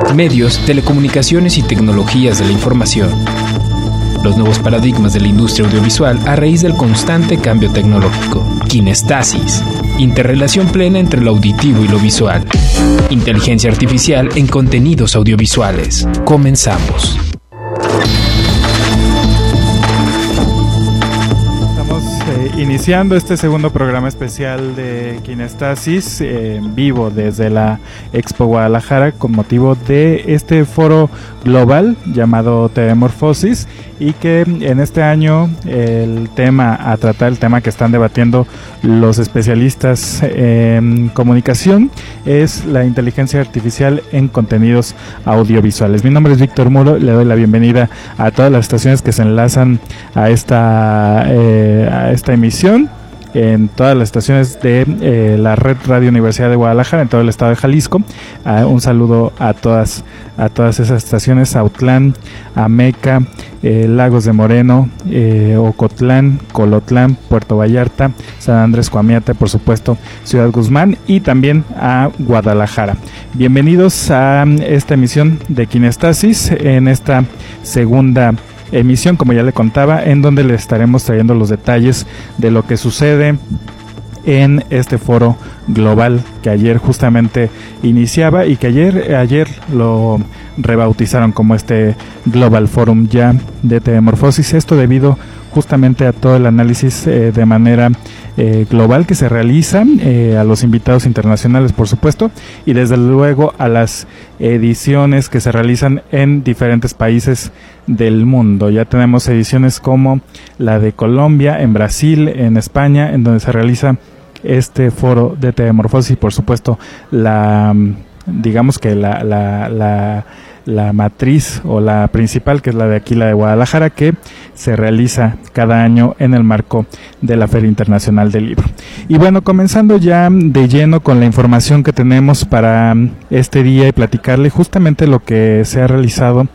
medios, telecomunicaciones y tecnologías de la información. Los nuevos paradigmas de la industria audiovisual a raíz del constante cambio tecnológico. Kinestasis. Interrelación plena entre lo auditivo y lo visual. Inteligencia artificial en contenidos audiovisuales. Comenzamos. Iniciando este segundo programa especial de Kinestasis en vivo desde la Expo Guadalajara con motivo de este foro global llamado Telemorfosis, y que en este año el tema a tratar, el tema que están debatiendo los especialistas en comunicación, es la inteligencia artificial en contenidos audiovisuales. Mi nombre es Víctor Muro, le doy la bienvenida a todas las estaciones que se enlazan a esta emisión, en todas las estaciones de la Red Radio Universidad de Guadalajara, en todo el estado de Jalisco. Un saludo a todas esas estaciones: Autlán, Ameca, Lagos de Moreno, Ocotlán, Colotlán, Puerto Vallarta, San Andrés Coamiata, por supuesto Ciudad Guzmán, y también a Guadalajara. Bienvenidos a esta emisión de Kinestasis, en esta segunda emisión, como ya le contaba, en donde le estaremos trayendo los detalles de lo que sucede en este foro global que ayer justamente iniciaba, y que ayer lo rebautizaron como este Global Forum ya de Telemorfosis. Esto debido justamente a todo el análisis de manera global que se realiza, a los invitados internacionales, por supuesto, y desde luego a las ediciones que se realizan en diferentes países del mundo. Ya tenemos ediciones como la de Colombia, en Brasil, en España, en donde se realiza este foro de Telemorfosis, y por supuesto la matriz o la principal, que es la de aquí, la de Guadalajara, que se realiza cada año en el marco de la Feria Internacional del Libro. Y bueno, comenzando ya de lleno con la información que tenemos para este día, y platicarle justamente lo que se ha realizado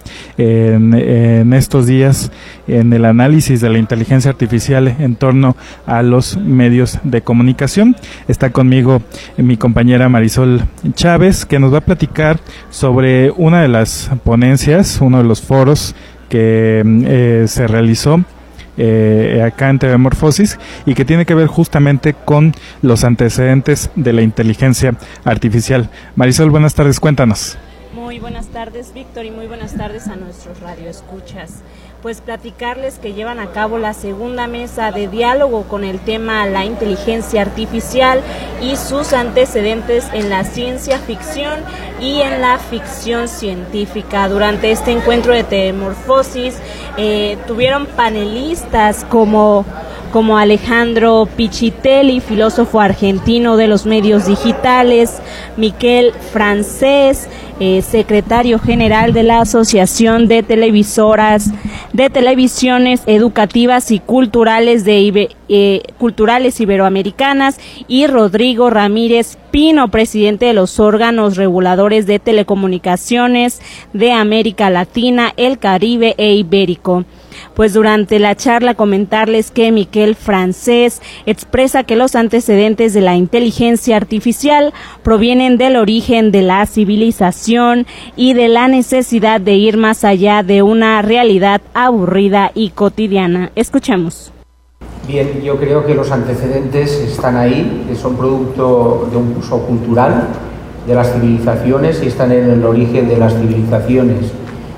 en estos días en el análisis de la inteligencia artificial en torno a los medios de comunicación. Está conmigo mi compañera Marisol Chávez, que nos va a platicar sobre una de las ponencias, uno de los foros que se realizó acá en Telemorfosis, y que tiene que ver justamente con los antecedentes de la inteligencia artificial. Marisol, buenas tardes, cuéntanos. Muy buenas tardes, Víctor, y muy buenas tardes a nuestros radioescuchas. Pues platicarles que llevan a cabo la segunda mesa de diálogo con el tema la inteligencia artificial y sus antecedentes en la ciencia ficción y en la ficción científica. Durante este encuentro de Telemorfosis tuvieron panelistas como Alejandro Pichitelli, filósofo argentino de los medios digitales; Miquel Francés, secretario general de la Asociación de Televisiones Educativas y Culturales Culturales Iberoamericanas; y Rodrigo Ramírez Pino, presidente de los órganos reguladores de telecomunicaciones de América Latina, el Caribe e Ibérico. Pues durante la charla comentarles que Miquel Francés expresa que los antecedentes de la inteligencia artificial provienen del origen de la civilización y de la necesidad de ir más allá de una realidad aburrida y cotidiana. Escuchemos. Bien, yo creo que los antecedentes están ahí, que son producto de un uso cultural de las civilizaciones y están en el origen de las civilizaciones.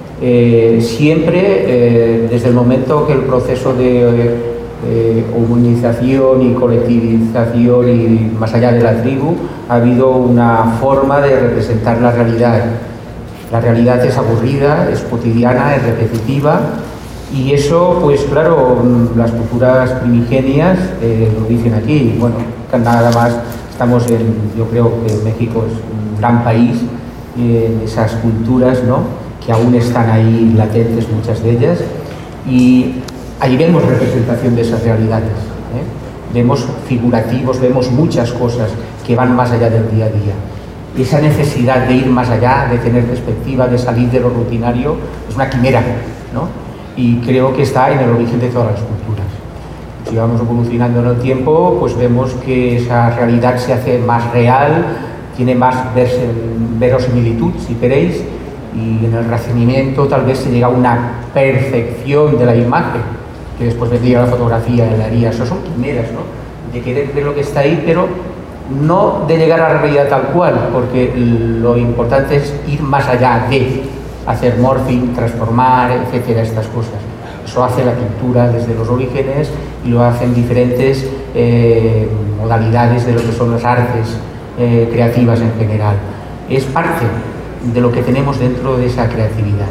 Siempre, desde el momento que el proceso de humanización y colectivización y más allá de la tribu, ha habido una forma de representar la realidad. La realidad es aburrida, es cotidiana, es repetitiva, y eso, pues claro, las culturas primigenias lo dicen aquí. Bueno, nada más estamos yo creo que México es un gran país, esas culturas, ¿no?, que aún están ahí latentes, muchas de ellas, y ahí vemos representación de esas realidades, vemos figurativos, vemos muchas cosas que van más allá del día a día. Esa necesidad de ir más allá, de tener perspectiva, de salir de lo rutinario, es una quimera, ¿no? Y creo que está en el origen de todas las culturas. Si vamos evolucionando en el tiempo, pues vemos que esa realidad se hace más real, tiene más verosimilitud, si queréis, y en el racionamiento tal vez se llega a una perfección de la imagen, que después vendría la fotografía y la haría. Eso son quimeras, ¿no? De querer ver lo que está ahí, pero no de llegar a la realidad tal cual, porque lo importante es ir más allá de hacer morphing, transformar, etcétera, estas cosas. Eso hace la pintura desde los orígenes y lo hacen diferentes modalidades de lo que son las artes creativas en general. Es parte de lo que tenemos dentro de esa creatividad.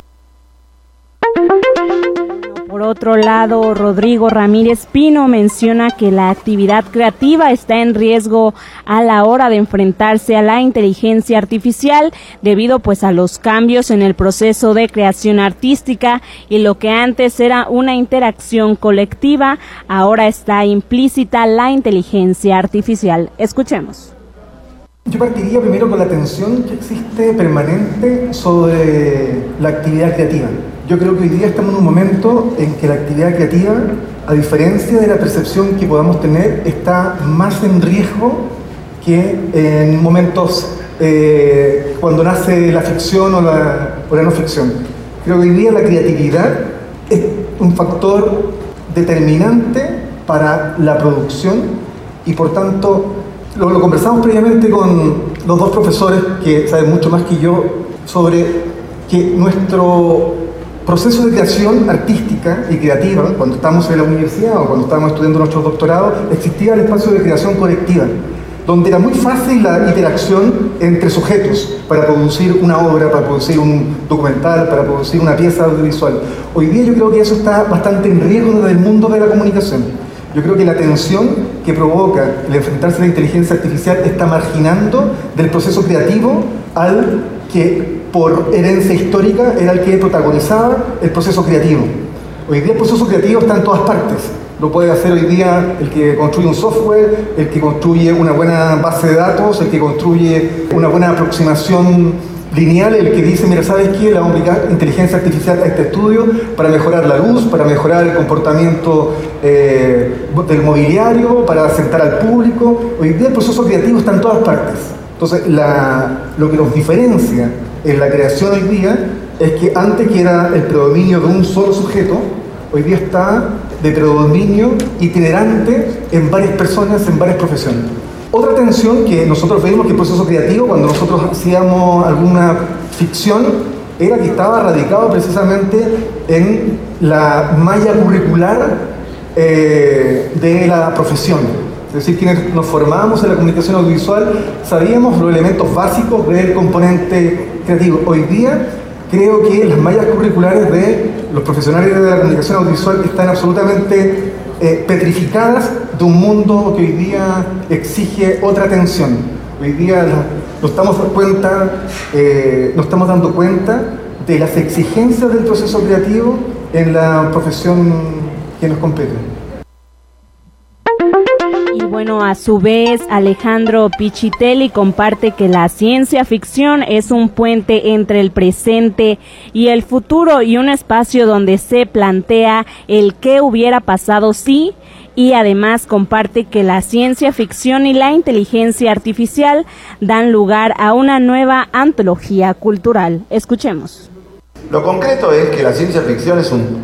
Por otro lado, Rodrigo Ramírez Pino menciona que la actividad creativa está en riesgo a la hora de enfrentarse a la inteligencia artificial debido pues a los cambios en el proceso de creación artística, y lo que antes era una interacción colectiva, ahora está implícita la inteligencia artificial. Escuchemos. Yo partiría primero con la tensión que existe permanente sobre la actividad creativa. Yo creo que hoy día estamos en un momento en que la actividad creativa, a diferencia de la percepción que podamos tener, está más en riesgo que en momentos cuando nace la ficción o la no ficción. Creo que hoy día la creatividad es un factor determinante para la producción y por tanto lo conversamos previamente con los dos profesores que saben mucho más que yo sobre que nuestro proceso de creación artística y creativa, cuando estamos en la universidad o cuando estábamos estudiando nuestros doctorados, existía el espacio de creación colectiva, donde era muy fácil la interacción entre sujetos para producir una obra, para producir un documental, para producir una pieza audiovisual. Hoy día yo creo que eso está bastante en riesgo desde el mundo de la comunicación. Yo creo que la tensión que provoca el enfrentarse a la inteligencia artificial está marginando del proceso creativo al que por herencia histórica era el que protagonizaba el proceso creativo. Hoy día el proceso creativo está en todas partes. Lo puede hacer hoy día el que construye un software, el que construye una buena base de datos, el que construye una buena aproximación lineal, el que dice, mira, ¿sabes qué? Le vamos a aplicar inteligencia artificial a este estudio para mejorar la luz, para mejorar el comportamiento del mobiliario, para asentar al público. Hoy día el proceso creativo está en todas partes. Entonces, lo que nos diferencia en la creación hoy día es que antes que era el predominio de un solo sujeto, hoy día está de predominio itinerante en varias personas, en varias profesiones. Otra tensión que nosotros veíamos que el proceso creativo, cuando nosotros hacíamos alguna ficción, era que estaba radicado precisamente en la malla curricular de la profesión. Es decir, quienes nos formábamos en la comunicación audiovisual sabíamos los elementos básicos del componente creativo. Hoy día creo que las mallas curriculares de los profesionales de la comunicación audiovisual están absolutamente petrificadas de un mundo que hoy día exige otra atención. Hoy día nos estamos dando cuenta de las exigencias del proceso creativo en la profesión que nos compete. Y bueno, a su vez, Alejandro Pichitelli comparte que la ciencia ficción es un puente entre el presente y el futuro y un espacio donde se plantea el qué hubiera pasado si, y además comparte que la ciencia ficción y la inteligencia artificial dan lugar a una nueva antología cultural. Escuchemos. Lo concreto es que la ciencia ficción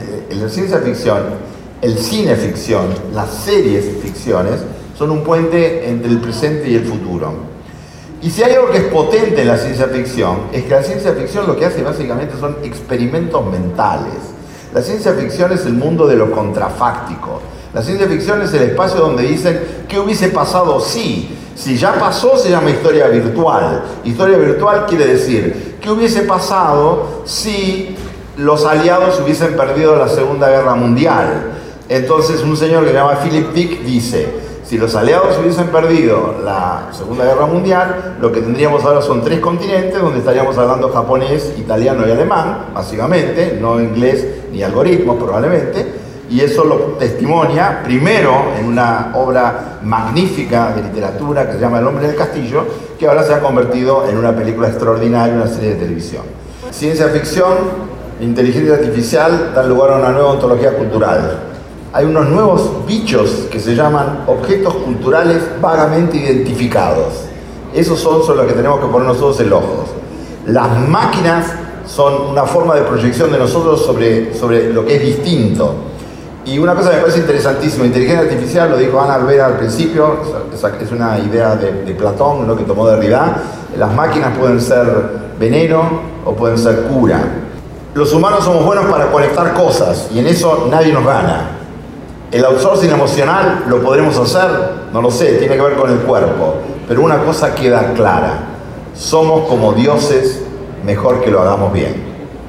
el cine ficción, las series ficciones, son un puente entre el presente y el futuro. Y si hay algo que es potente en la ciencia ficción, es que la ciencia ficción lo que hace básicamente son experimentos mentales. La ciencia ficción es el mundo de lo contrafáctico. La ciencia ficción es el espacio donde dicen ¿qué hubiese pasado si? Si ya pasó se llama historia virtual. Historia virtual quiere decir ¿qué hubiese pasado si los aliados hubiesen perdido la Segunda Guerra Mundial? Entonces un señor que se llama Philip Dick dice, si los aliados hubiesen perdido la Segunda Guerra Mundial, lo que tendríamos ahora son 3 continentes donde estaríamos hablando japonés, italiano y alemán, básicamente, no inglés ni algoritmos probablemente, y eso lo testimonia primero en una obra magnífica de literatura que se llama El hombre del castillo, que ahora se ha convertido en una película extraordinaria, una serie de televisión. Ciencia ficción, inteligencia artificial dan lugar a una nueva ontología cultural. Hay unos nuevos bichos que se llaman objetos culturales vagamente identificados. Esos son sobre los que tenemos que poner nosotros el ojo. Las máquinas son una forma de proyección de nosotros sobre lo que es distinto. Y una cosa que me parece interesantísima, inteligencia artificial, lo dijo Ana Alvera al principio, es una idea de Platón, ¿no?, que tomó Derrida. Las máquinas pueden ser veneno o pueden ser cura. Los humanos somos buenos para conectar cosas y en eso nadie nos gana. El outsourcing emocional lo podremos hacer, no lo sé, tiene que ver con el cuerpo. Pero una cosa queda clara, somos como dioses, mejor que lo hagamos bien.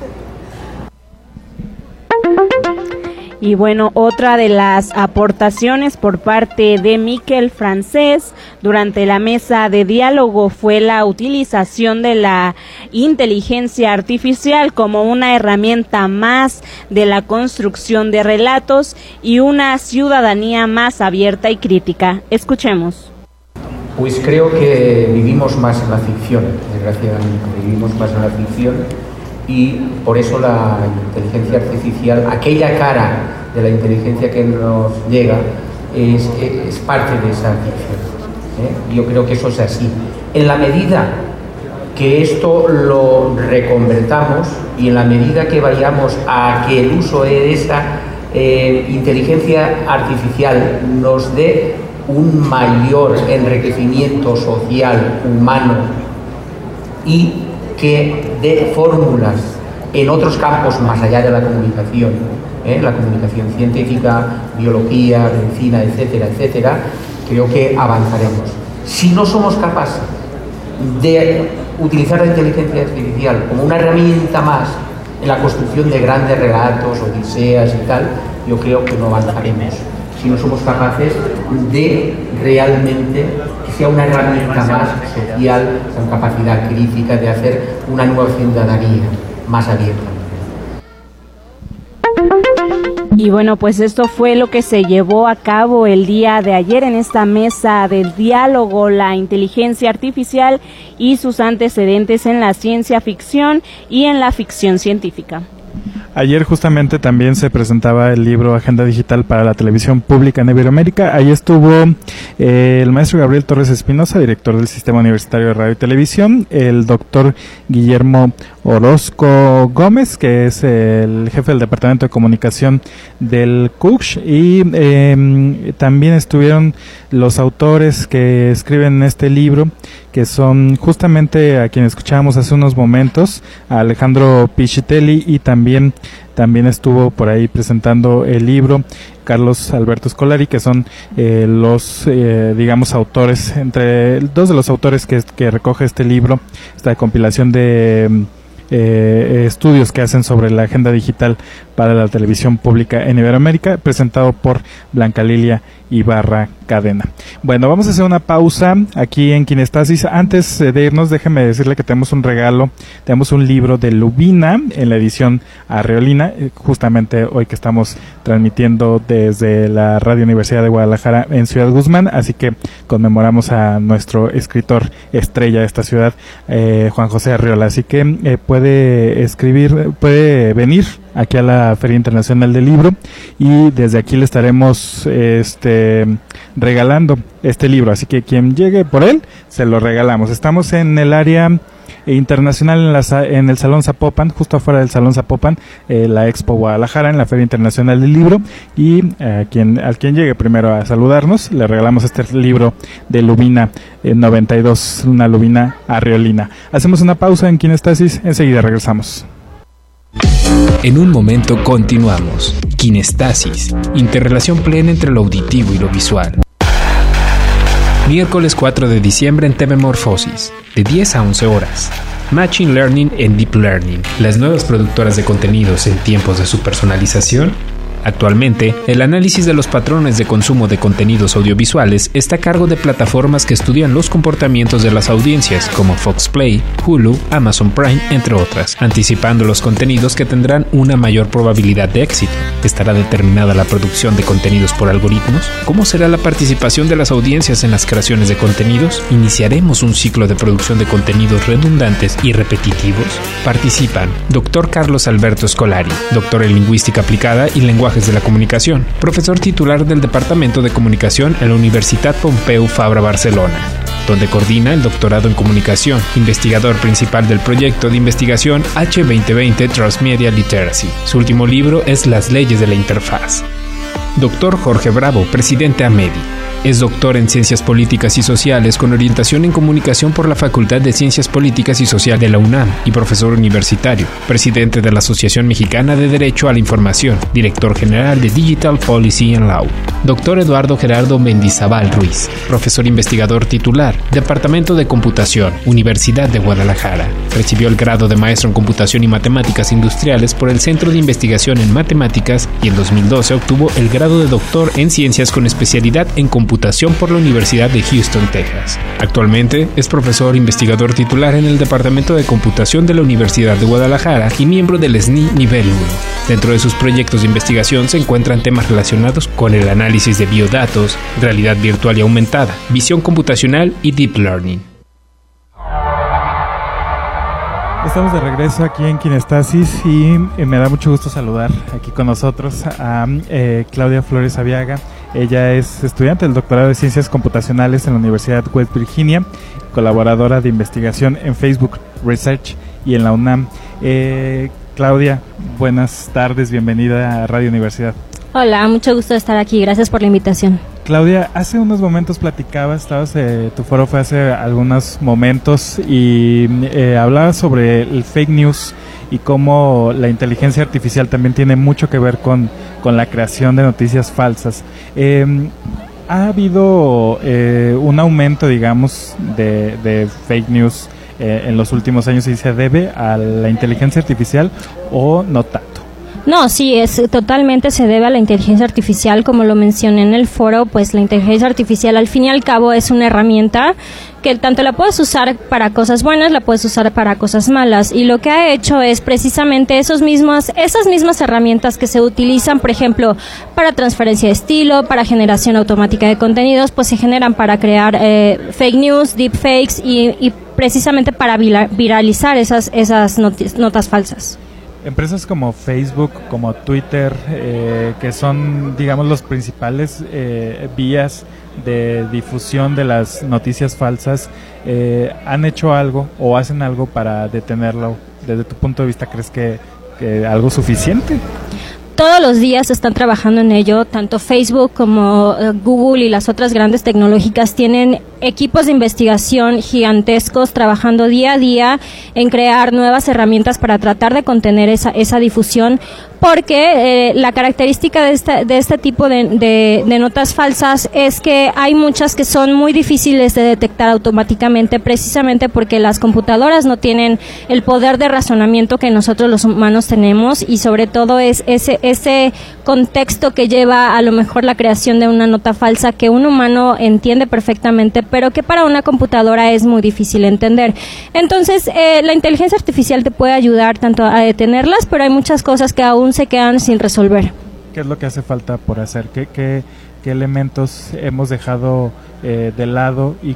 Y bueno, otra de las aportaciones por parte de Miquel Francés durante la mesa de diálogo fue la utilización de la inteligencia artificial como una herramienta más de la construcción de relatos y una ciudadanía más abierta y crítica. Escuchemos. Pues creo que vivimos más en la ficción, desgraciadamente, vivimos más en la ficción. Y por eso la inteligencia artificial, aquella cara de la inteligencia que nos llega, es parte de esa ficción. Yo creo que eso es así. En la medida que esto lo reconvertamos y en la medida que vayamos a que el uso de esa inteligencia artificial nos dé un mayor enriquecimiento social, humano, y que dé fórmulas en otros campos más allá de la comunicación científica, biología, medicina, etcétera, etcétera, creo que avanzaremos. Si no somos capaces de utilizar la inteligencia artificial como una herramienta más en la construcción de grandes relatos, odiseas y tal, yo creo que no avanzaremos. Si no somos capaces de realmente que sea una herramienta más social, con capacidad crítica de hacer una nueva ciudadanía más abierta. Y bueno, pues esto fue lo que se llevó a cabo el día de ayer en esta mesa del diálogo, la inteligencia artificial y sus antecedentes en la ciencia ficción y en la ficción científica. Ayer justamente también se presentaba el libro Agenda Digital para la Televisión Pública en Iberoamérica. Ahí estuvo el maestro Gabriel Torres Espinosa, director del Sistema Universitario de Radio y Televisión, el doctor Guillermo Orozco Gómez, que es el jefe del Departamento de Comunicación del CUCH, y también estuvieron los autores que escriben este libro, que son justamente a quien escuchábamos hace unos momentos, a Alejandro Pichitelli, y también estuvo por ahí presentando el libro Carlos Alberto Scolari, que son los digamos autores, entre dos de los autores que recoge este libro, esta compilación de estudios que hacen sobre la agenda digital para la televisión pública en Iberoamérica, presentado por Blanca Lilia Ibarra Cadena. Bueno, vamos a hacer una pausa aquí en Kinestasis. Antes de irnos, déjeme decirle que tenemos un regalo, tenemos un libro de Lubina en la edición Arreolina, justamente hoy que estamos transmitiendo desde la Radio Universidad de Guadalajara en Ciudad Guzmán, así que conmemoramos a nuestro escritor estrella de esta ciudad, Juan José Arriola, así que puede venir aquí a la Feria Internacional del Libro y desde aquí le estaremos regalando este libro, así que quien llegue por él se lo regalamos. Estamos en el área internacional en el Salón Zapopan, justo afuera del Salón Zapopan, la Expo Guadalajara, en la Feria Internacional del Libro, y al quien llegue primero a saludarnos le regalamos este libro de Lubina 92, una Lubina Arreolina. Hacemos una pausa en Kinestasis, enseguida regresamos. En un momento continuamos. Kinestasis, interrelación plena entre lo auditivo y lo visual. Miércoles 4 de diciembre en TV Morfosis, de 10 a 11 horas. Machine Learning and Deep Learning, las nuevas productoras de contenidos en tiempos de su personalización. Actualmente, el análisis de los patrones de consumo de contenidos audiovisuales está a cargo de plataformas que estudian los comportamientos de las audiencias, como Fox Play, Hulu, Amazon Prime, entre otras, anticipando los contenidos que tendrán una mayor probabilidad de éxito. ¿Estará determinada la producción de contenidos por algoritmos? ¿Cómo será la participación de las audiencias en las creaciones de contenidos? ¿Iniciaremos un ciclo de producción de contenidos redundantes y repetitivos? Participan Dr. Carlos Alberto Scolari, doctor en Lingüística Aplicada y Lenguaje de la Comunicación, profesor titular del Departamento de Comunicación en la Universitat Pompeu Fabra Barcelona. donde coordina el doctorado en comunicación, investigador principal del proyecto de investigación H2020 Transmedia Literacy. Su último libro es Las leyes de la interfaz. Dr. Jorge Bravo, presidente AMEDI. Es doctor en Ciencias Políticas y Sociales con orientación en Comunicación por la Facultad de Ciencias Políticas y Sociales de la UNAM y profesor universitario, presidente de la Asociación Mexicana de Derecho a la Información, director general de Digital Policy and Law. Dr. Eduardo Gerardo Mendizábal Ruiz, profesor investigador titular, Departamento de Computación, Universidad de Guadalajara. Recibió el grado de maestro en Computación y Matemáticas Industriales por el Centro de Investigación en Matemáticas y en 2012 obtuvo el grado de doctor en Ciencias con especialidad en Computación por la Universidad de Houston, Texas. Actualmente es profesor investigador titular en el Departamento de Computación de la Universidad de Guadalajara y miembro del SNI Nivel 1. Dentro de sus proyectos de investigación se encuentran temas relacionados con el análisis de biodatos, realidad virtual y aumentada, visión computacional y deep learning. Estamos de regreso aquí en Kinestasis y me da mucho gusto saludar aquí con nosotros a Claudia Flores Aviaga. Ella es estudiante del doctorado de Ciencias Computacionales en la Universidad West Virginia, colaboradora de investigación en Facebook Research y en la UNAM. Claudia, buenas tardes, bienvenida a Radio Universidad. Hola, mucho gusto estar aquí, gracias por la invitación. Claudia, hace unos momentos platicabas, tu foro fue hace algunos momentos y hablabas sobre el fake news y cómo la inteligencia artificial también tiene mucho que ver con la creación de noticias falsas. ¿Ha habido un aumento, digamos, de fake news en los últimos años y se debe a la inteligencia artificial o no tanto? No, sí, totalmente se debe a la inteligencia artificial, como lo mencioné en el foro, pues la inteligencia artificial al fin y al cabo es una herramienta que tanto la puedes usar para cosas buenas, la puedes usar para cosas malas, y lo que ha hecho es precisamente esas mismas herramientas que se utilizan, por ejemplo, para transferencia de estilo, para generación automática de contenidos, pues se generan para crear fake news, deepfakes y precisamente para viralizar esas notas falsas. Empresas como Facebook, como Twitter, que son, digamos, los principales vías de difusión de las noticias falsas, ¿han hecho algo o hacen algo para detenerlo? Desde tu punto de vista, ¿crees que algo suficiente? Todos los días están trabajando en ello, tanto Facebook como Google y las otras grandes tecnológicas tienen equipos de investigación gigantescos trabajando día a día en crear nuevas herramientas para tratar de contener esa difusión, porque la característica de este tipo de notas falsas es que hay muchas que son muy difíciles de detectar automáticamente, precisamente porque las computadoras no tienen el poder de razonamiento que nosotros los humanos tenemos, y sobre todo es ese contexto que lleva a lo mejor la creación de una nota falsa que un humano entiende perfectamente, pero que para una computadora es muy difícil entender. Entonces, la inteligencia artificial te puede ayudar tanto a detenerlas, pero hay muchas cosas que aún se quedan sin resolver. ¿Qué es lo que hace falta por hacer? ¿Qué elementos hemos dejado de lado y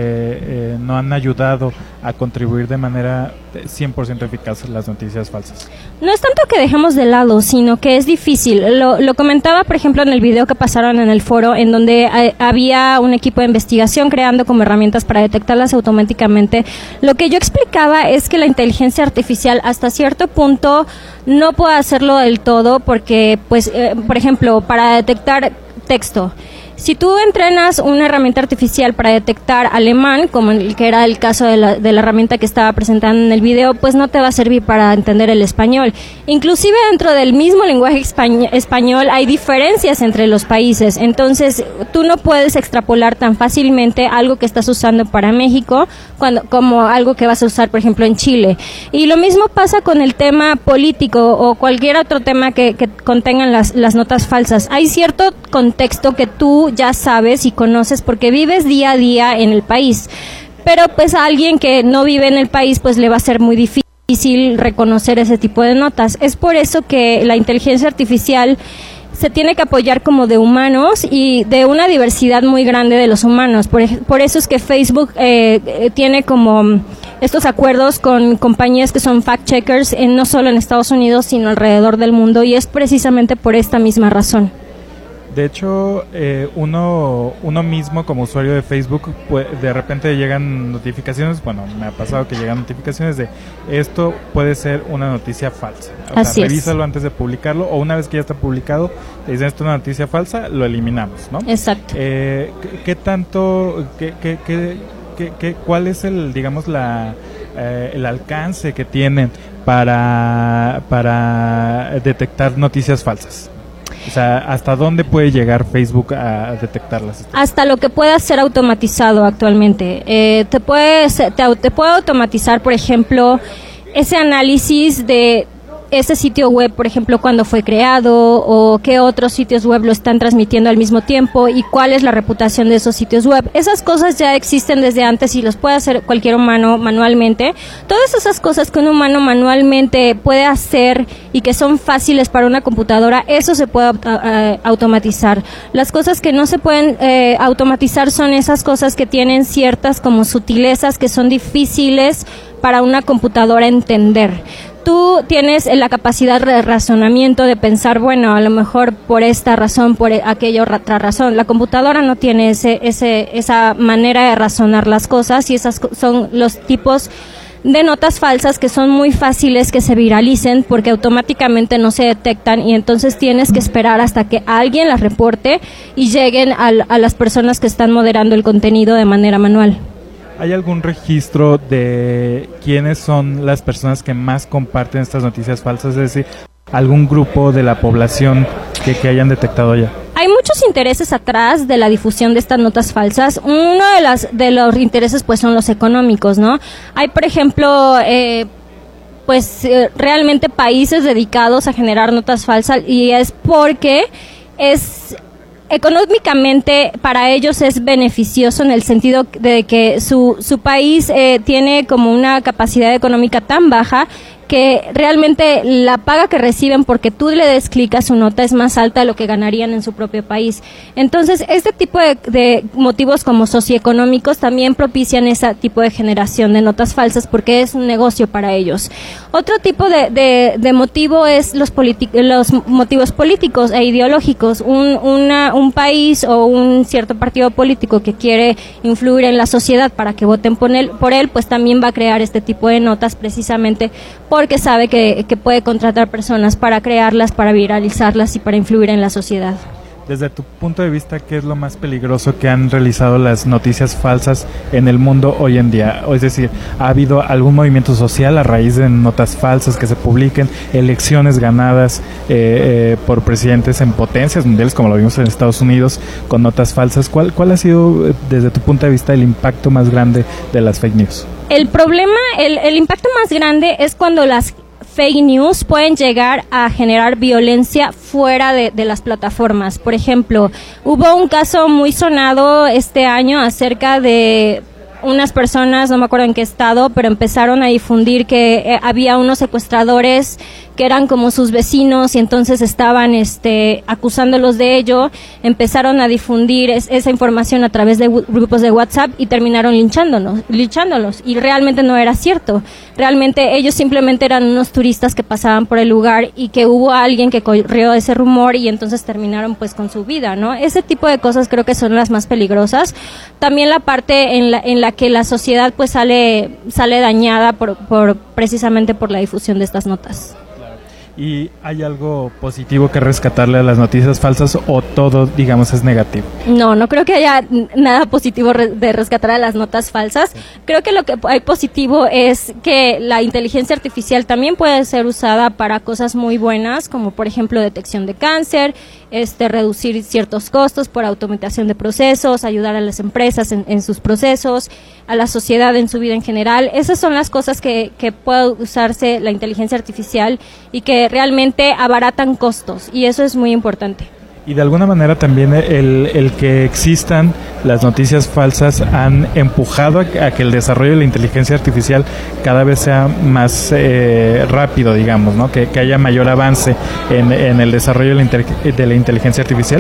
que no han ayudado a contribuir de manera 100% eficaz a las noticias falsas? No es tanto que dejemos de lado, sino que es difícil. Lo comentaba, por ejemplo, en el video que pasaron en el foro, en donde había un equipo de investigación creando como herramientas para detectarlas automáticamente. Lo que yo explicaba es que la inteligencia artificial hasta cierto punto no puede hacerlo del todo, porque, pues, por ejemplo, para detectar texto, si tú entrenas una herramienta artificial para detectar alemán, como el que era el caso de la herramienta que estaba presentando en el video, pues no te va a servir para entender el español. Inclusive dentro del mismo lenguaje español hay diferencias entre los países, entonces tú no puedes extrapolar tan fácilmente algo que estás usando para México como algo que vas a usar, por ejemplo, en Chile. Y lo mismo pasa con el tema político o cualquier otro tema que contengan las notas falsas. Hay cierto contexto que tú ya sabes y conoces porque vives día a día en el país, pero pues a alguien que no vive en el país pues le va a ser muy difícil reconocer ese tipo de notas. Es por eso que la inteligencia artificial se tiene que apoyar como de humanos y de una diversidad muy grande de los humanos. Por eso es que Facebook tiene como estos acuerdos con compañías que son fact-checkers no solo en Estados Unidos, sino alrededor del mundo, y es precisamente por esta misma razón. De hecho, uno mismo como usuario de Facebook, de repente llegan notificaciones, bueno, me ha pasado que llegan notificaciones de esto puede ser una noticia falsa. O sea, revísalo antes de publicarlo, o una vez que ya está publicado, te dicen esto es una noticia falsa, lo eliminamos, ¿no? Exacto. ¿Qué tanto, cuál es el, digamos, el alcance que tienen para detectar noticias falsas? O sea, ¿hasta dónde puede llegar Facebook a detectarlas? Hasta lo que pueda ser automatizado actualmente. Te puede automatizar, por ejemplo, ese análisis de ese sitio web, por ejemplo, cuándo fue creado o qué otros sitios web lo están transmitiendo al mismo tiempo y cuál es la reputación de esos sitios web. Esas cosas ya existen desde antes y los puede hacer cualquier humano manualmente. Todas esas cosas que un humano manualmente puede hacer y que son fáciles para una computadora, eso se puede automatizar. Las cosas que no se pueden automatizar son esas cosas que tienen ciertas como sutilezas que son difíciles para una computadora entender. Tú tienes la capacidad de razonamiento de pensar, bueno, a lo mejor por esta razón, por aquella otra razón. La computadora no tiene esa manera de razonar las cosas, y esas son los tipos de notas falsas que son muy fáciles que se viralicen porque automáticamente no se detectan, y entonces tienes que esperar hasta que alguien las reporte y lleguen a las personas que están moderando el contenido de manera manual. ¿Hay algún registro de quiénes son las personas que más comparten estas noticias falsas? Es decir, algún grupo de la población que hayan detectado ya. Hay muchos intereses atrás de la difusión de estas notas falsas. Uno de los intereses pues son los económicos, ¿no? Hay, por ejemplo, realmente países dedicados a generar notas falsas, y es porque económicamente para ellos es beneficioso en el sentido de que su país tiene como una capacidad económica tan baja que realmente la paga que reciben porque tú le des clic a su nota es más alta de lo que ganarían en su propio país. Entonces, este tipo de motivos como socioeconómicos también propician ese tipo de generación de notas falsas porque es un negocio para ellos. Otro tipo de motivo es los motivos políticos e ideológicos. Un país o un cierto partido político que quiere influir en la sociedad para que voten por él, pues también va a crear este tipo de notas precisamente porque sabe que puede contratar personas para crearlas, para viralizarlas y para influir en la sociedad. Desde tu punto de vista, ¿qué es lo más peligroso que han realizado las noticias falsas en el mundo hoy en día? Es decir, ¿ha habido algún movimiento social a raíz de notas falsas que se publiquen, elecciones ganadas por presidentes en potencias mundiales, como lo vimos en Estados Unidos, con notas falsas? ¿Cuál ha sido, desde tu punto de vista, el impacto más grande de las fake news? El problema, el impacto más grande es cuando las fake news pueden llegar a generar violencia fuera de las plataformas. Por ejemplo, hubo un caso muy sonado este año acerca de unas personas, no me acuerdo en qué estado, pero empezaron a difundir que había unos secuestradores que eran como sus vecinos y entonces estaban acusándolos de ello. Empezaron a difundir esa información a través de grupos de WhatsApp y terminaron linchándolos, y realmente no era cierto. Realmente ellos simplemente eran unos turistas que pasaban por el lugar y que hubo alguien que corrió ese rumor y entonces terminaron pues con su vida, ¿no? Ese tipo de cosas creo que son las más peligrosas. También la parte en la que la sociedad pues sale dañada precisamente por la difusión de estas notas. ¿Y hay algo positivo que rescatarle a las noticias falsas, o todo, digamos, es negativo? No creo que haya nada positivo de rescatar a las notas falsas. Creo que lo que hay positivo es que la inteligencia artificial también puede ser usada para cosas muy buenas, como por ejemplo detección de cáncer, reducir ciertos costos por automatización de procesos, ayudar a las empresas en sus procesos, a la sociedad en su vida en general. Esas son las cosas que puede usarse la inteligencia artificial y que realmente abaratan costos, y eso es muy importante. Y de alguna manera también el que existan las noticias falsas han empujado a que el desarrollo de la inteligencia artificial cada vez sea más rápido, digamos, ¿no? Que haya mayor avance en el desarrollo de la inteligencia artificial.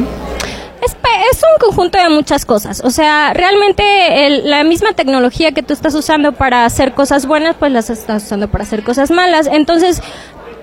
Es un conjunto de muchas cosas. O sea, realmente la misma tecnología que tú estás usando para hacer cosas buenas, pues las estás usando para hacer cosas malas. Entonces,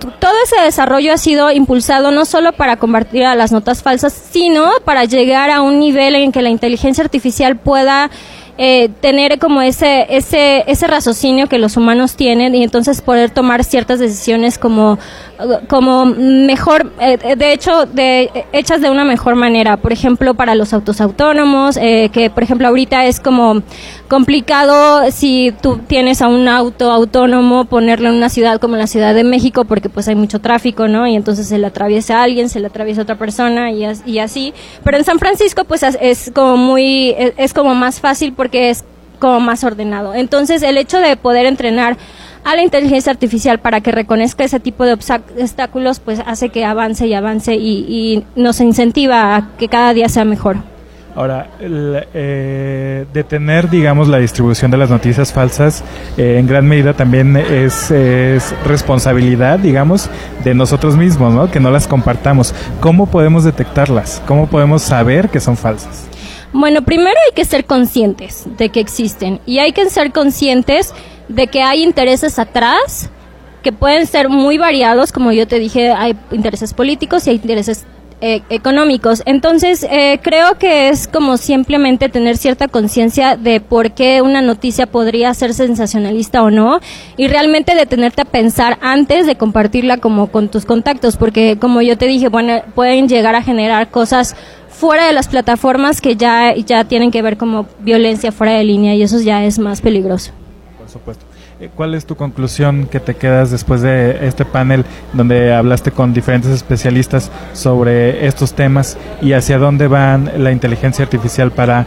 todo ese desarrollo ha sido impulsado no solo para combatir a las notas falsas, sino para llegar a un nivel en que la inteligencia artificial pueda tener como ese raciocinio que los humanos tienen, y entonces poder tomar ciertas decisiones como mejor, hechas de una mejor manera. Por ejemplo, para los autos autónomos, que por ejemplo ahorita es como complicado si tú tienes a un auto autónomo ponerlo en una ciudad como la Ciudad de México, porque pues hay mucho tráfico, ¿no? Y entonces se le atraviesa a alguien, se le atraviesa a otra persona y así. Pero en San Francisco pues es como más fácil porque es como más ordenado. Entonces el hecho de poder entrenar a la inteligencia artificial para que reconozca ese tipo de obstáculos pues hace que avance y nos incentiva a que cada día sea mejor. Ahora, detener, digamos, la distribución de las noticias falsas en gran medida también es responsabilidad, digamos, de nosotros mismos, ¿no? Que no las compartamos. ¿Cómo podemos detectarlas? ¿Cómo podemos saber que son falsas? Bueno, primero hay que ser conscientes de que existen, y hay que ser conscientes de que hay intereses atrás que pueden ser muy variados. Como yo te dije, hay intereses políticos y hay intereses económicos. Entonces, creo que es como simplemente tener cierta conciencia de por qué una noticia podría ser sensacionalista o no, y realmente detenerte a pensar antes de compartirla como con tus contactos, porque como yo te dije, bueno, pueden llegar a generar cosas fuera de las plataformas que ya tienen que ver como violencia fuera de línea, y eso ya es más peligroso. Por supuesto. ¿Cuál es tu conclusión que te quedas después de este panel donde hablaste con diferentes especialistas sobre estos temas, y hacia dónde van la inteligencia artificial para,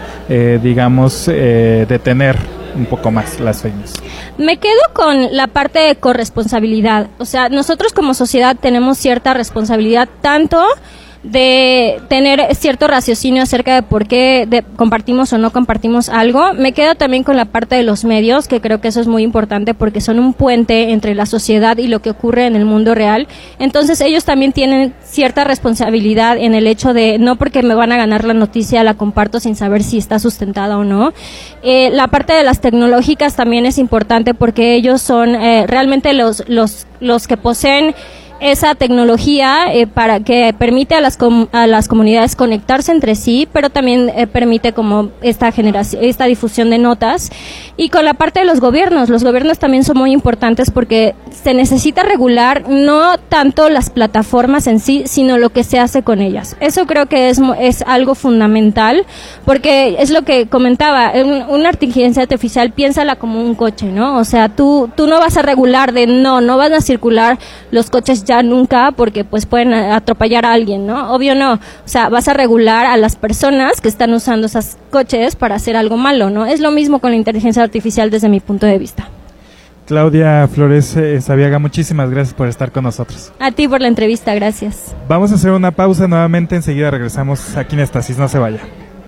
detener un poco más las fake news? Me quedo con la parte de corresponsabilidad. O sea, nosotros como sociedad tenemos cierta responsabilidad, tanto de tener cierto raciocinio acerca de por qué compartimos o no compartimos algo. Me quedo también con la parte de los medios, que creo que eso es muy importante porque son un puente entre la sociedad y lo que ocurre en el mundo real. Entonces ellos también tienen cierta responsabilidad en el hecho de no porque me van a ganar la noticia la comparto sin saber si está sustentada o no. La parte de las tecnológicas también es importante porque ellos son realmente los que poseen esa tecnología para que permite a las comunidades conectarse entre sí, pero también permite como esta difusión de notas. Y con la parte de los gobiernos también son muy importantes porque se necesita regular no tanto las plataformas en sí, sino lo que se hace con ellas. Eso creo que es algo fundamental, porque es lo que comentaba, una inteligencia artificial, piénsala como un coche, ¿no? O sea, tú no vas a regular no van a circular los coches ya nunca porque pues pueden atropellar a alguien, ¿no? Obvio no. O sea, vas a regular a las personas que están usando esos coches para hacer algo malo, ¿no? Es lo mismo con la inteligencia artificial desde mi punto de vista. Claudia Flores Sabiaga, muchísimas gracias por estar con nosotros. A ti por la entrevista, gracias. Vamos a hacer una pausa nuevamente, enseguida regresamos a Kinestasis, no se vaya.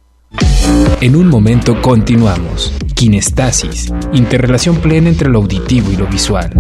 En un momento continuamos. Kinestasis, interrelación plena entre lo auditivo y lo visual.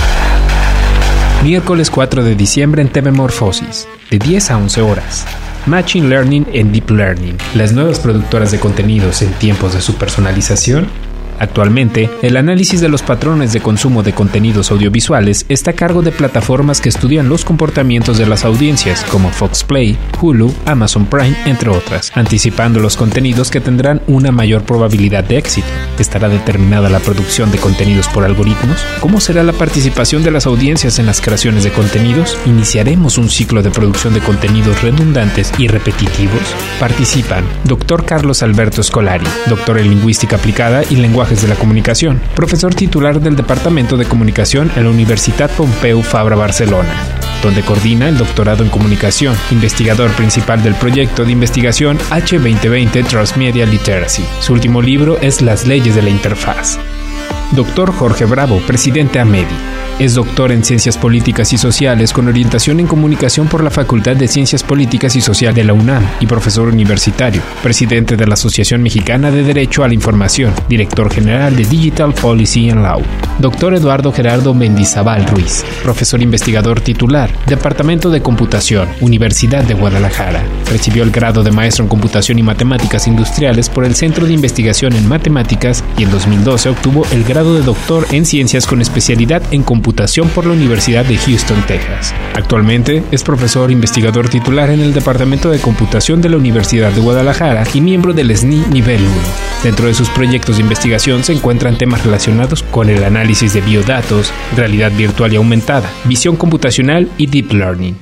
Miércoles 4 de diciembre en TV Morfosis, de 10 a 11 horas. Machine Learning and Deep Learning, las nuevas productoras de contenidos en tiempos de su personalización. Actualmente, el análisis de los patrones de consumo de contenidos audiovisuales está a cargo de plataformas que estudian los comportamientos de las audiencias, como Fox Play, Hulu, Amazon Prime, entre otras, anticipando los contenidos que tendrán una mayor probabilidad de éxito. ¿Estará determinada la producción de contenidos por algoritmos? ¿Cómo será la participación de las audiencias en las creaciones de contenidos? ¿Iniciaremos un ciclo de producción de contenidos redundantes y repetitivos? Participan Dr. Carlos Alberto Scolari, doctor en Lingüística Aplicada y Lenguajes de la Comunicación, profesor titular del Departamento de Comunicación en la Universitat Pompeu Fabra Barcelona, donde coordina el doctorado en Comunicación, investigador principal del proyecto de investigación H2020 Transmedia Literacy. Su último libro es Las leyes de la interfaz. Dr. Jorge Bravo, presidente AMEDI. Es doctor en Ciencias Políticas y Sociales con orientación en Comunicación por la Facultad de Ciencias Políticas y Sociales de la UNAM y profesor universitario, presidente de la Asociación Mexicana de Derecho a la Información, director general de Digital Policy and Law. Dr. Eduardo Gerardo Mendizábal Ruiz, profesor investigador titular, Departamento de Computación, Universidad de Guadalajara. Recibió el grado de maestro en Computación y Matemáticas Industriales por el Centro de Investigación en Matemáticas y en 2012 obtuvo el grado de doctor en Ciencias con especialidad en Computación computación por la Universidad de Houston, Texas. Actualmente es profesor investigador titular en el Departamento de Computación de la Universidad de Guadalajara y miembro del SNI Nivel 1. Dentro de sus proyectos de investigación se encuentran temas relacionados con el análisis de biodatos, realidad virtual y aumentada, visión computacional y deep learning.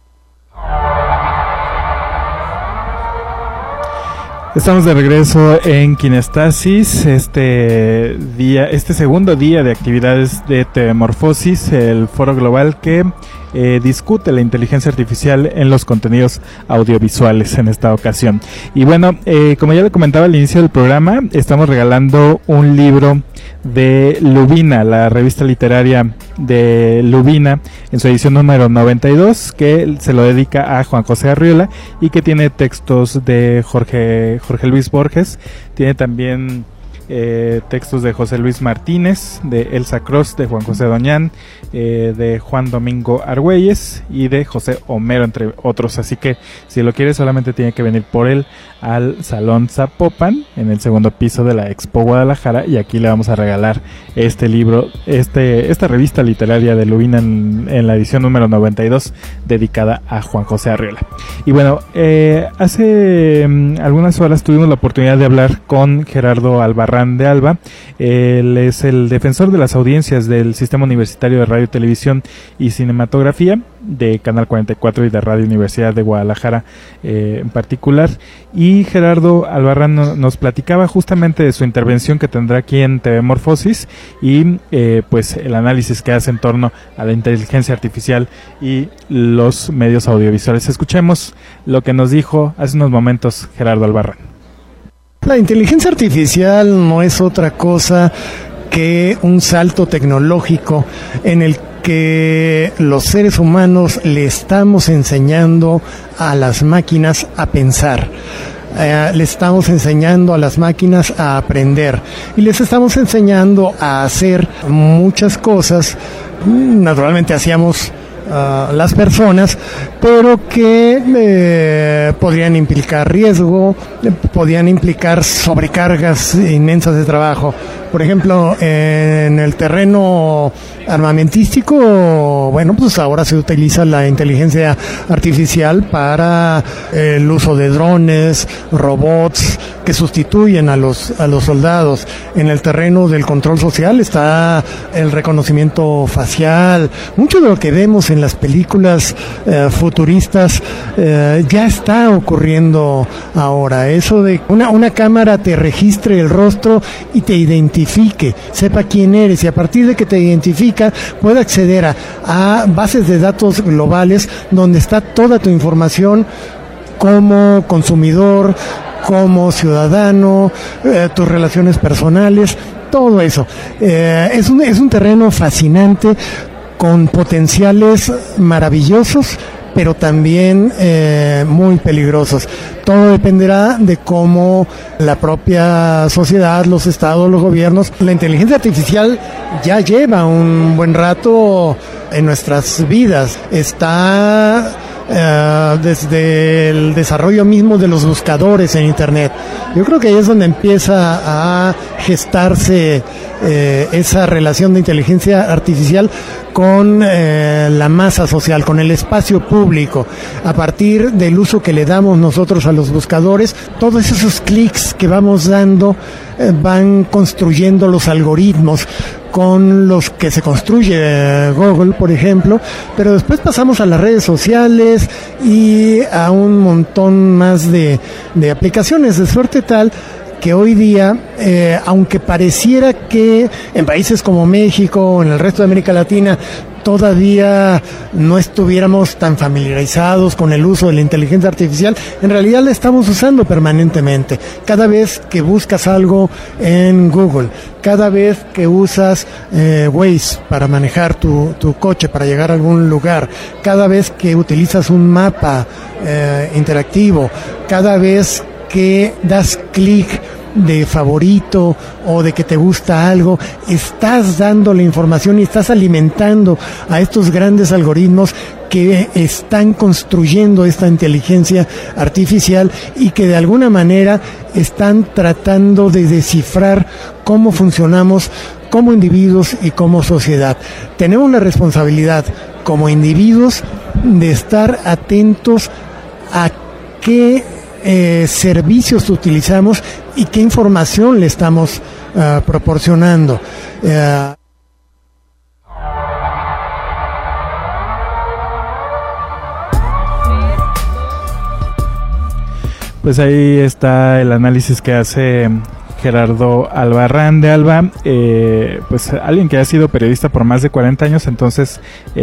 Estamos de regreso en Kinestasis, este segundo día de actividades de Telemorfosis, el foro global que discute la inteligencia artificial en los contenidos audiovisuales en esta ocasión. Y bueno, como ya le comentaba al inicio del programa, estamos regalando un libro de Lubina, la revista literaria de Lubina, en su edición número 92, que se lo dedica a Juan José Arriola y que tiene textos de Jorge Luis Borges, tiene también textos de José Luis Martínez, de Elsa Cross, de Juan José Doñán, de Juan Domingo Argüelles y de José Homero, entre otros. Así que si lo quiere, solamente tiene que venir por él al Salón Zapopan, en el segundo piso de la Expo Guadalajara, y aquí le vamos a regalar este libro, esta revista literaria de Lubina en la edición número 92, dedicada a Juan José Arriola. Y bueno, hace algunas horas tuvimos la oportunidad de hablar con Gerardo Albarrán de Alba. Él es el defensor de las audiencias del Sistema Universitario de Radio, Televisión y Cinematografía, de Canal 44 y de Radio Universidad de Guadalajara en particular. Y Gerardo Albarrán nos platicaba justamente de su intervención que tendrá aquí en TV Morfosis y pues el análisis que hace en torno a la inteligencia artificial y los medios audiovisuales. Escuchemos lo que nos dijo hace unos momentos Gerardo Albarrán. La inteligencia artificial no es otra cosa que un salto tecnológico en el que los seres humanos le estamos enseñando a las máquinas a pensar. Le estamos enseñando a las máquinas a aprender y les estamos enseñando a hacer muchas cosas. Naturalmente hacíamos las personas, pero que podrían implicar riesgo, podrían implicar sobrecargas inmensas de trabajo. Por ejemplo, en el terreno armamentístico, bueno, pues ahora se utiliza la inteligencia artificial para el uso de drones, robots que sustituyen a los soldados. En el terreno del control social está el reconocimiento facial. Mucho de lo que vemos en las películas futuristas ya está ocurriendo ahora. Eso de una cámara te registre el rostro y te identifique, sepa quién eres, y a partir de que te identifica puede acceder a bases de datos globales donde está toda tu información como consumidor, como ciudadano, tus relaciones personales, todo eso. Es un terreno fascinante con potenciales maravillosos, pero también muy peligrosos. Todo dependerá de cómo la propia sociedad, los estados, los gobiernos. La inteligencia artificial ya lleva un buen rato en nuestras vidas. Está desde el desarrollo mismo de los buscadores en Internet. Yo creo que ahí es donde empieza a gestarse esa relación de inteligencia artificial con la masa social, con el espacio público. A partir del uso que le damos nosotros a los buscadores, todos esos clics que vamos dando van construyendo los algoritmos con los que se construye Google, por ejemplo, pero después pasamos a las redes sociales y a un montón más de aplicaciones, de suerte tal que hoy día, aunque pareciera que en países como México o en el resto de América Latina todavía no estuviéramos tan familiarizados con el uso de la inteligencia artificial, en realidad la estamos usando permanentemente. Cada vez que buscas algo en Google, cada vez que usas Waze para manejar tu coche, para llegar a algún lugar, cada vez que utilizas un mapa interactivo, cada vez que das clic de favorito o de que te gusta algo, estás dando la información y estás alimentando a estos grandes algoritmos que están construyendo esta inteligencia artificial y que de alguna manera están tratando de descifrar cómo funcionamos como individuos y como sociedad. Tenemos la responsabilidad como individuos de estar atentos a qué servicios utilizamos y qué información le estamos proporcionando. Pues ahí está el análisis que hace Gerardo Albarrán de Alba, pues alguien que ha sido periodista por más de 40 años, entonces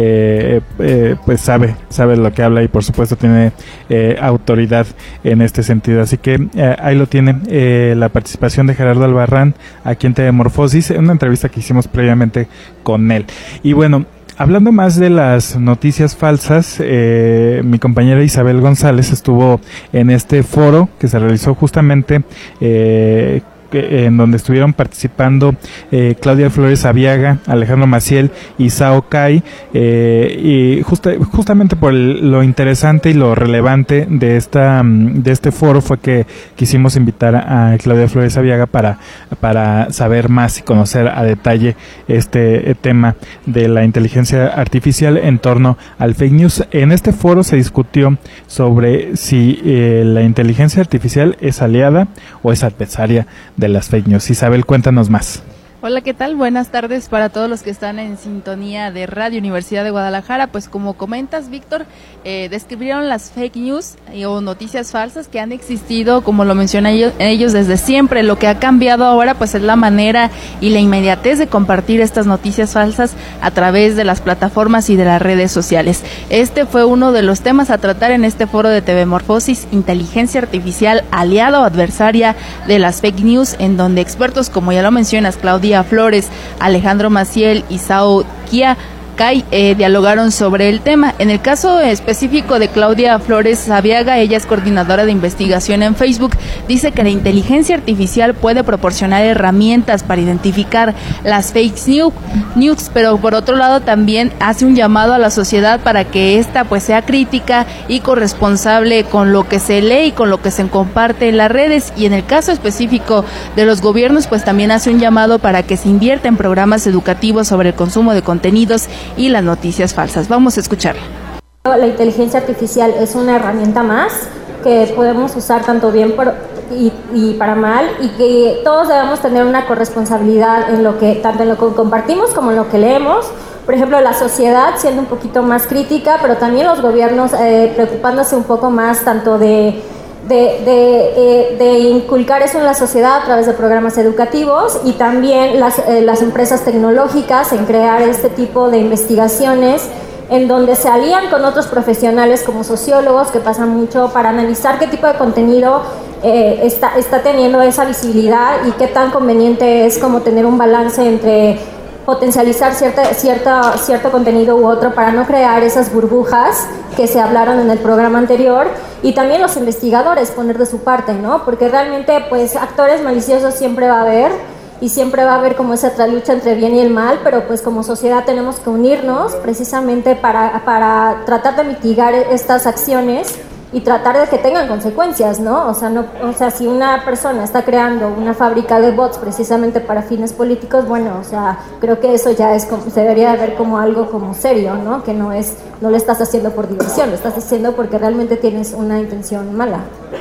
pues sabe lo que habla y por supuesto tiene autoridad en este sentido. Así que ahí lo tiene, la participación de Gerardo Albarrán aquí en TV Morfosis, en una entrevista que hicimos previamente con él. Y bueno, hablando más de las noticias falsas, mi compañera Isabel González estuvo en este foro que se realizó justamente en donde estuvieron participando Claudia Flores Aviaga, Alejandro Maciel y Sao Kai, y justamente por lo interesante y lo relevante de este foro fue que quisimos invitar a Claudia Flores Aviaga para saber más y conocer a detalle este tema de la inteligencia artificial en torno al fake news. En este foro se discutió sobre si la inteligencia artificial es aliada o es adversaria de las fake news. Isabel, cuéntanos más. Hola, ¿qué tal? Buenas tardes para todos los que están en sintonía de Radio Universidad de Guadalajara. Pues como comentas, Víctor, describieron las fake news o noticias falsas que han existido, como lo mencionan ellos desde siempre. Lo que ha cambiado ahora pues es la manera y la inmediatez de compartir estas noticias falsas a través de las plataformas y de las redes sociales. Este fue uno de los temas a tratar en este foro de TV Morfosis, inteligencia artificial, aliada o adversaria de las fake news, en donde expertos, como ya lo mencionas, Claudia Flores, Alejandro Maciel y Sao Kai dialogaron sobre el tema. En el caso específico de Claudia Flores Aviaga, ella es coordinadora de investigación en Facebook, dice que la inteligencia artificial puede proporcionar herramientas para identificar las fake news, pero por otro lado también hace un llamado a la sociedad para que ésta pues sea crítica y corresponsable con lo que se lee y con lo que se comparte en las redes. Y en el caso específico de los gobiernos, pues también hace un llamado para que se invierta en programas educativos sobre el consumo de contenidos y las noticias falsas. Vamos a escucharla. La inteligencia artificial es una herramienta más que podemos usar tanto bien y para mal, y que todos debemos tener una corresponsabilidad tanto en lo que compartimos como en lo que leemos. Por ejemplo, la sociedad siendo un poquito más crítica, pero también los gobiernos preocupándose un poco más tanto de inculcar eso en la sociedad a través de programas educativos, y también las empresas tecnológicas en crear este tipo de investigaciones en donde se alían con otros profesionales como sociólogos, que pasan mucho, para analizar qué tipo de contenido está teniendo esa visibilidad y qué tan conveniente es como tener un balance entre potencializar cierto contenido u otro para no crear esas burbujas que se hablaron en el programa anterior. Y también los investigadores poner de su parte, ¿no? Porque realmente pues actores maliciosos siempre va a haber, y siempre va a haber como esa lucha entre bien y el mal, pero pues como sociedad tenemos que unirnos precisamente para tratar de mitigar estas acciones y tratar de que tengan consecuencias, ¿no? O sea, si una persona está creando una fábrica de bots precisamente para fines políticos, bueno, o sea, creo que eso ya es se debería de ver como algo como serio, ¿no? Que no lo estás haciendo por diversión, lo estás haciendo porque realmente tienes una intención mala.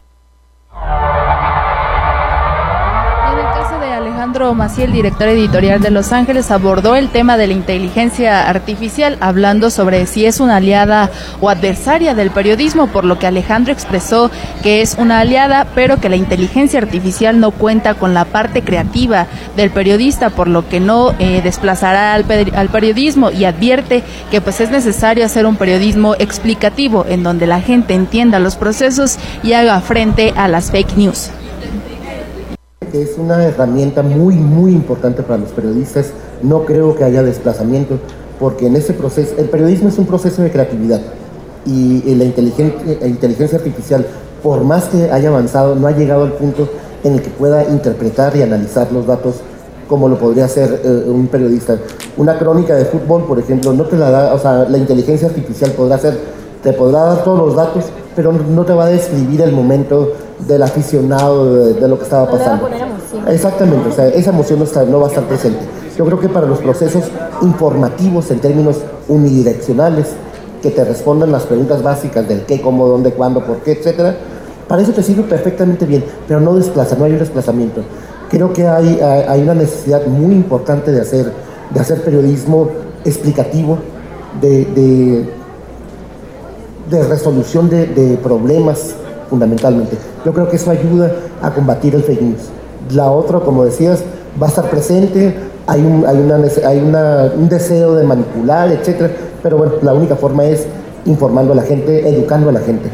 Alejandro Maciel, director editorial de Los Ángeles, abordó el tema de la inteligencia artificial, hablando sobre si es una aliada o adversaria del periodismo, por lo que Alejandro expresó que es una aliada, pero que la inteligencia artificial no cuenta con la parte creativa del periodista, por lo que no desplazará al periodismo, y advierte que pues es necesario hacer un periodismo explicativo en donde la gente entienda los procesos y haga frente a las fake news. Es una herramienta muy, muy importante para los periodistas. No creo que haya desplazamiento, porque en ese proceso, el periodismo es un proceso de creatividad, y la inteligencia artificial, por más que haya avanzado, no ha llegado al punto en el que pueda interpretar y analizar los datos como lo podría hacer un periodista. Una crónica de fútbol, por ejemplo, no te la da, o sea, la inteligencia artificial te podrá dar todos los datos, pero no te va a describir el momento del aficionado, de lo que estaba pasando. Exactamente, o sea, esa emoción no va a estar presente. Yo creo que para los procesos informativos en términos unidireccionales, que te respondan las preguntas básicas del qué, cómo, dónde, cuándo, por qué, etcétera, para eso te sirve perfectamente bien, pero no desplaza, no hay un desplazamiento. Creo que hay una necesidad muy importante de hacer periodismo explicativo, de resolución de problemas fundamentalmente. Yo creo que eso ayuda a combatir el fake news. La otra, como decías, va a estar presente, hay un deseo de manipular, etcétera, pero bueno, la única forma es informando a la gente, educando a la gente.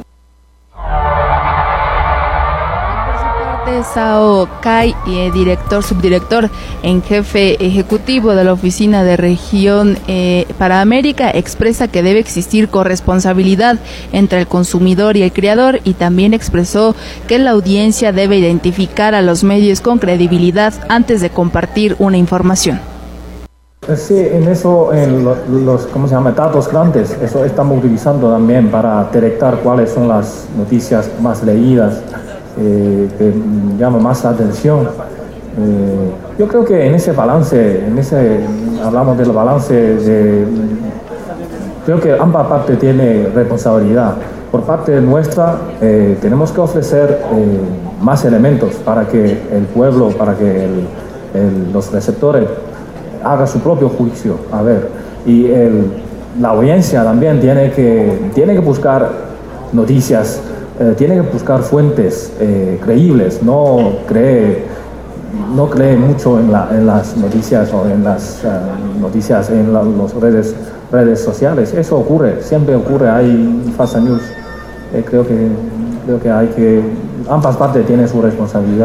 Sao Kai, subdirector en jefe ejecutivo de la Oficina de Región para América, expresa que debe existir corresponsabilidad entre el consumidor y el creador, y también expresó que la audiencia debe identificar a los medios con credibilidad antes de compartir una información. Sí, en eso, en los datos grandes, eso estamos utilizando también para detectar cuáles son las noticias más leídas, que llama más la atención. Yo creo que en ese balance, hablamos del balance, creo que ambas partes tienen responsabilidad. Por parte nuestra, tenemos que ofrecer más elementos para que el pueblo, para que los receptores haga su propio juicio, y la audiencia también tiene que buscar noticias, tiene que buscar fuentes creíbles, no cree mucho en las noticias o en las noticias en las redes sociales. Eso siempre ocurre, hay falsa news. Creo que ambas partes tienen su responsabilidad.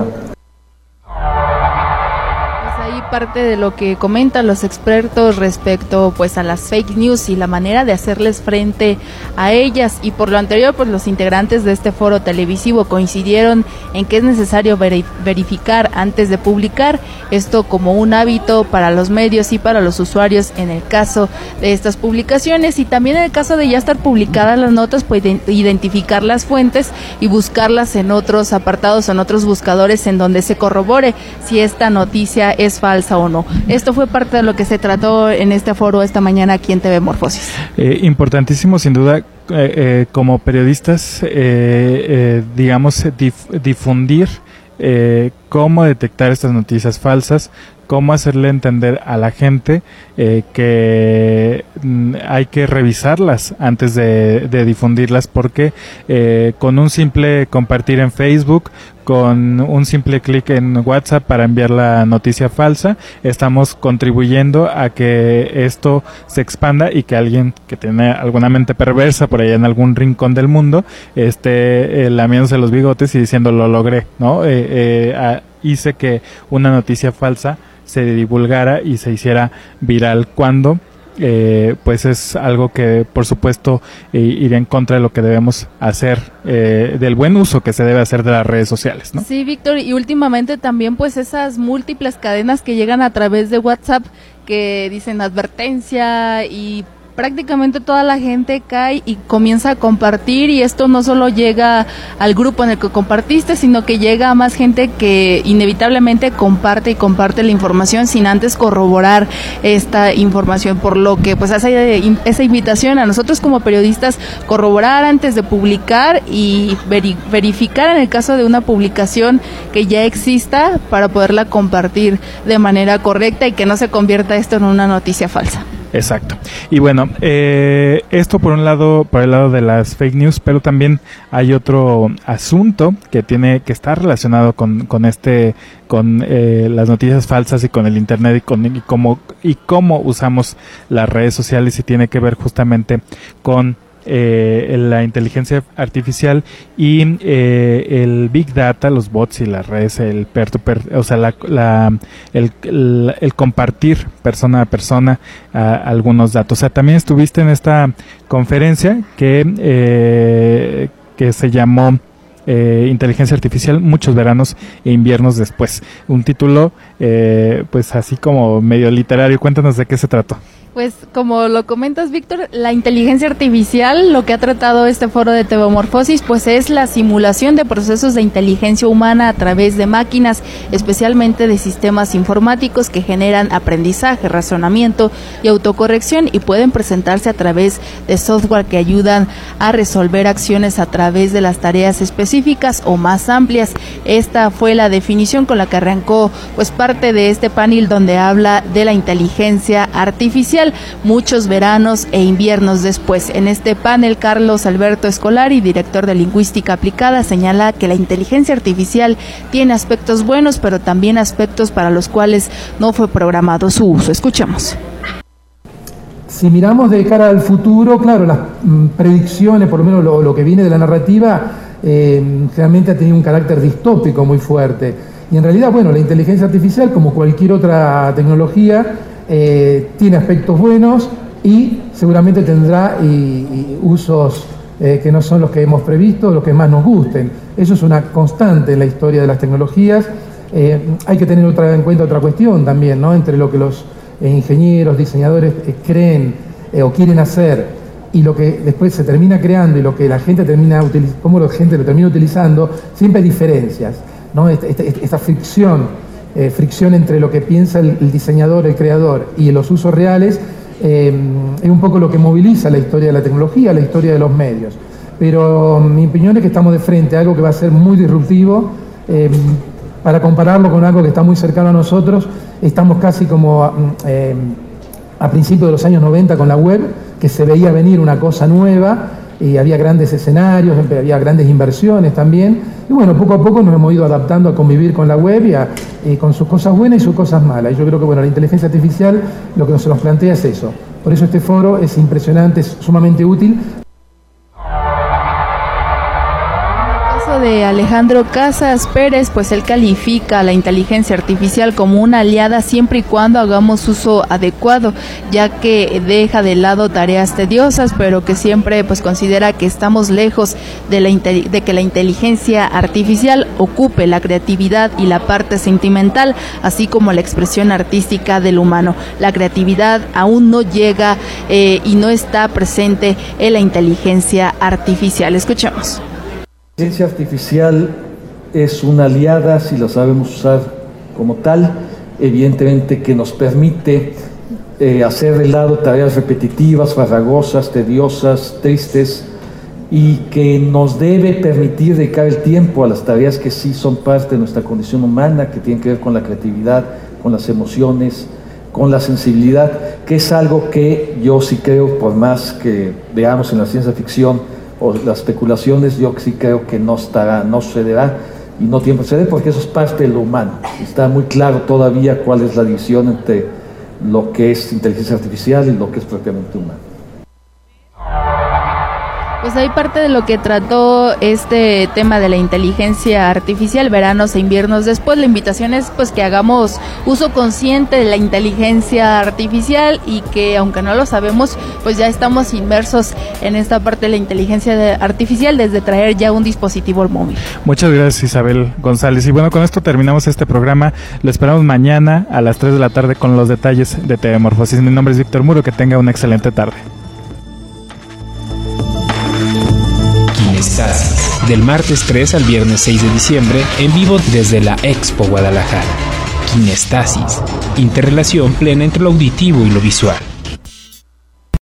Parte de lo que comentan los expertos respecto a las fake news y la manera de hacerles frente a ellas, y por lo anterior los integrantes de este foro televisivo coincidieron en que es necesario verificar antes de publicar, esto como un hábito para los medios y para los usuarios en el caso de estas publicaciones, y también en el caso de ya estar publicadas las notas, identificar las fuentes y buscarlas en otros apartados, en otros buscadores en donde se corrobore si esta noticia es falsa o no. Esto fue parte de lo que se trató en este foro esta mañana aquí en TV Morfosis. Importantísimo, sin duda, como periodistas, difundir cómo detectar estas noticias falsas, cómo hacerle entender a la gente que hay que revisarlas antes de difundirlas, porque con un simple compartir en Facebook, con un simple clic en WhatsApp para enviar la noticia falsa, estamos contribuyendo a que esto se expanda y que alguien que tiene alguna mente perversa por allá en algún rincón del mundo esté lamiéndose los bigotes y diciendo lo logré, ¿no? Hice que una noticia falsa se divulgara y se hiciera viral, cuando pues es algo que por supuesto iría en contra de lo que debemos hacer, del buen uso que se debe hacer de las redes sociales, ¿no? Sí, Víctor, y últimamente también esas múltiples cadenas que llegan a través de WhatsApp que dicen advertencia, y prácticamente toda la gente cae y comienza a compartir, y esto no solo llega al grupo en el que compartiste, sino que llega a más gente que inevitablemente comparte la información sin antes corroborar esta información, por lo que hace esa invitación a nosotros como periodistas, corroborar antes de publicar y verificar en el caso de una publicación que ya exista para poderla compartir de manera correcta y que no se convierta esto en una noticia falsa. Exacto. Y bueno, esto por el lado de las fake news, pero también hay otro asunto que está relacionado con las noticias falsas y con el internet y cómo usamos las redes sociales, y tiene que ver justamente con la inteligencia artificial y el big data, los bots y las redes, el peer-to-peer, o sea, el compartir persona a persona algunos datos. O sea, también estuviste en esta conferencia que se llamó Inteligencia Artificial, muchos veranos e inviernos después. Un título pues así como medio literario. Cuéntanos de qué se trató. Pues como lo comentas, Víctor, la inteligencia artificial, lo que ha tratado este foro de Tebomorfosis, pues es la simulación de procesos de inteligencia humana a través de máquinas, especialmente de sistemas informáticos que generan aprendizaje, razonamiento y autocorrección, y pueden presentarse a través de software que ayudan a resolver acciones a través de las tareas específicas o más amplias. Esta fue la definición con la que arrancó pues parte de este panel donde habla de la inteligencia artificial. Muchos veranos e inviernos después. En este panel, Carlos Alberto Escolari, director de Lingüística Aplicada, señala que la inteligencia artificial tiene aspectos buenos, pero también aspectos para los cuales no fue programado su uso. Escuchemos. Si miramos de cara al futuro, claro, las predicciones, por lo menos lo que viene de la narrativa, realmente ha tenido un carácter distópico muy fuerte. Y en realidad, bueno, la inteligencia artificial, como cualquier otra tecnología, tiene aspectos buenos y seguramente tendrá usos que no son los que hemos previsto, los que más nos gusten. Eso es una constante en la historia de las tecnologías. Hay que tener en cuenta otra cuestión también, ¿no? Entre lo que los ingenieros, diseñadores creen o quieren hacer y lo que después se termina creando y lo que la gente termina utilizando, cómo la gente lo termina utilizando, siempre hay diferencias, ¿no? Esta fricción entre lo que piensa el diseñador, el creador y los usos reales es un poco lo que moviliza la historia de la tecnología, la historia de los medios. Pero mi opinión es que estamos de frente a algo que va a ser muy disruptivo. Para compararlo con algo que está muy cercano a nosotros, estamos casi como a principios de los años 90 con la web, que se veía venir una cosa nueva y había grandes escenarios, había grandes inversiones también, y bueno, poco a poco nos hemos ido adaptando a convivir con la web y con sus cosas buenas y sus cosas malas. Y yo creo que bueno, la inteligencia artificial lo que se nos plantea es eso. Por eso este foro es impresionante, es sumamente útil. De Alejandro Casas Pérez, pues él califica a la inteligencia artificial como una aliada siempre y cuando hagamos uso adecuado, ya que deja de lado tareas tediosas, pero que siempre pues considera que estamos lejos de que la inteligencia artificial ocupe la creatividad y la parte sentimental, así como la expresión artística del humano. La creatividad aún no llega y no está presente en la inteligencia artificial. Escuchemos. La inteligencia artificial es una aliada si la sabemos usar como tal, evidentemente que nos permite hacer de lado tareas repetitivas, farragosas, tediosas, tristes, y que nos debe permitir dedicar el tiempo a las tareas que sí son parte de nuestra condición humana, que tienen que ver con la creatividad, con las emociones, con la sensibilidad, que es algo que yo sí creo, por más que veamos en la ciencia ficción o las especulaciones, yo sí creo que no sucederá y no tiene que suceder, porque eso es parte de lo humano. Está muy claro todavía cuál es la división entre lo que es inteligencia artificial y lo que es propiamente humano. Pues ahí parte de lo que trató este tema de la inteligencia artificial, veranos e inviernos después. La invitación es pues que hagamos uso consciente de la inteligencia artificial y que aunque no lo sabemos, pues ya estamos inmersos en esta parte de la inteligencia artificial desde traer ya un dispositivo al móvil. Muchas gracias, Isabel González. Y bueno, con esto terminamos este programa. Lo esperamos mañana a las 3 de la tarde con los detalles de Tebomorfosis. Mi nombre es Víctor Muro, que tenga una excelente tarde. Kinestasis, del martes 3 al viernes 6 de diciembre, en vivo desde la Expo Guadalajara. Kinestasis, interrelación plena entre lo auditivo y lo visual.